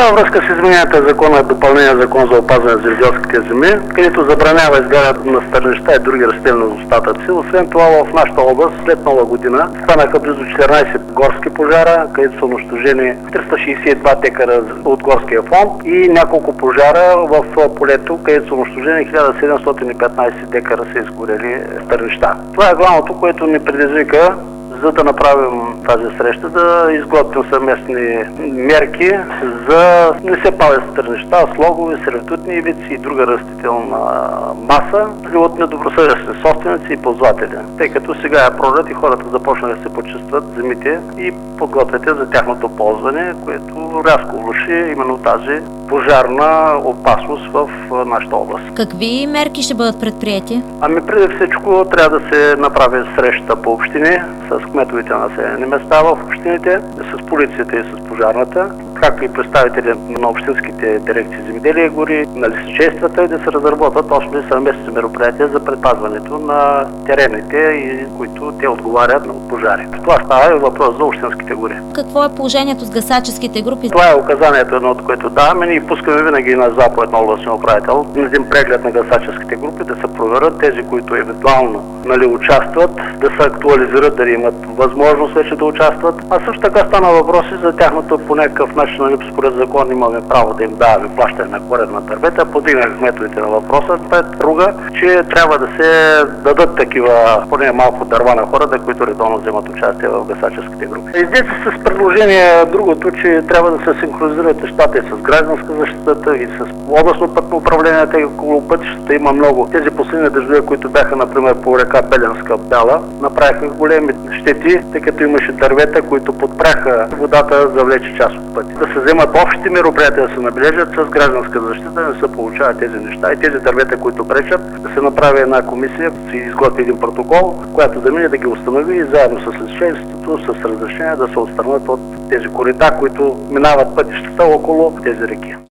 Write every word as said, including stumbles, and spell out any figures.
във връзка с измененията в закона, допълнение на закон за опазване на земеделските земи, където забранява изгарянето на стърнища и други растителни остатъци. Освен това, в нашата област след Нова година станаха близо четиринайсет горски пожара, където са унищожени триста шейсет и два декара от горския фонд и няколко пожара в полето, където са унищожени хиляда седемстотин и петнайсет декара са изгорели стърнища. Това е главното, което ни предизвика, за да направим тази среща, да изготвим съвместни мерки за не се палят стърнища, слогове, сервитутни ивици и друга растителна маса от недобросъвестни собственици и ползватели. Тъй като сега е пролет и хората започнаха да се почистват земите и подготвяте за тяхното ползване, което рязко влоши именно тази пожарна опасност в нашата област. Какви мерки ще бъдат предприяти? Ами преди всичко трябва да се направи среща по общини с кметовете на населени места в общините, с полицията и с пожарната, както и представители на общинските дирекции земеделие и гори, на лесничействата и да се разработват още съвместни мероприятия за предпазването на терените, и които те отговарят на пожари. Това става и въпрос за общинските гори. Какво е положението с гасаческите групи? Това е указанието, едно от което даваме. Ние пускаме винаги на заповед на областния управител на един преглед на гасаческите групи, да се проверят тези, които евентуално нали, участват, да се актуализират, да имат възможност вече да участват. А също така стана въпроси за тяхното по някакъв начин, нали, според закон имаме право да им даваме плащане на корен на дървета. Подигнах кметовете на въпроса пред друга, че трябва да се дадат такива поне малко дърва на хората, които редовно вземат участие в гасаческите групи. Излезе с предложение другото, че трябва да се синхронизират нещата и с гражданска защита и с областно пътно управление, тъй около пътищата има много. Тези последни дъждове, които бяха, например, по река Беленска бяла, направиха големи щети, тъй като имаше дървета, които подпряха водата завлече част от пътя. Да се вземат общите мероприятия, да се набележат с гражданска защита, да не се получават тези неща и тези дървета, които пречат, да се направи една комисия, да се изготви един протокол, която да мине да ги установи и заедно с лечението, с разрешение да се отстранят от тези корита, които минават пътищата около тези реки.